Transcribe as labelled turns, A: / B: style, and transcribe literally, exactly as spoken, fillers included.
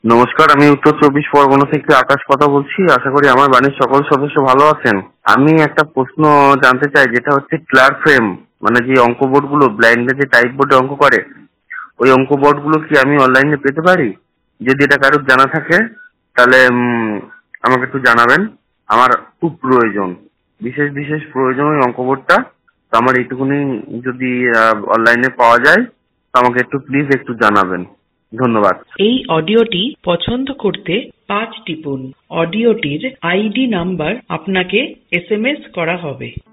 A: নমস্কার, আমি উত্তর চব্বিশ পরগনা থেকে আকাশ কথা বলছি। আশা করি আমার বাড়ির সকল সদস্য ভালো আছেন। আমি একটা প্রশ্ন জানতে চাই, যেটা হচ্ছে ক্লার ফ্রেম, মানে যে অঙ্ক বোর্ডগুলো ব্লাইন্ডে যে টাইপ বোর্ডে অঙ্ক করে, ওই অঙ্ক বোর্ডগুলো কি আমি অনলাইনে পেতে পারি? যদি এটা কারোর জানা থাকে তাহলে উম, আমাকে একটু জানাবেন। আমার খুব প্রয়োজন, বিশেষ বিশেষ প্রয়োজন ওই অঙ্ক বোর্ডটা। তো আমার এইটুকুনি যদি অনলাইনে পাওয়া যায় তো আমাকে একটু প্লিজ একটু জানাবেন। ধন্যবাদ।
B: এই অডিওটি পছন্দ করতে পাঁচ টিপুন। অডিওটির আইডি নাম্বার আপনাকে এস এম এস করা হবে।